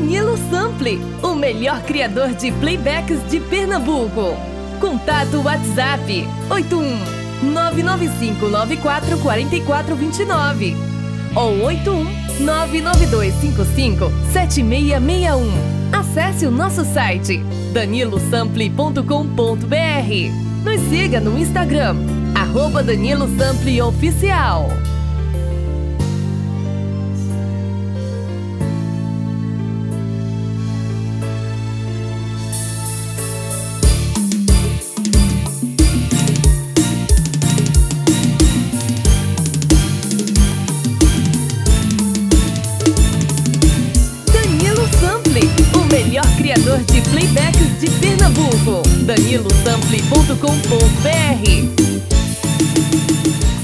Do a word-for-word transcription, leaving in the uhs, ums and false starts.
Danilo Sample, o melhor criador de playbacks de Pernambuco. Contato WhatsApp oito um nove nove cinco nove quatro quatro quatro dois nove ou oito um nove nove dois cinco cinco sete seis seis um. Acesse o nosso site danilo sample ponto com ponto br. Nos siga no Instagram, arroba Danilo Sample Oficial. Melhor criador de playbacks de Pernambuco. danilo sample ponto com ponto br.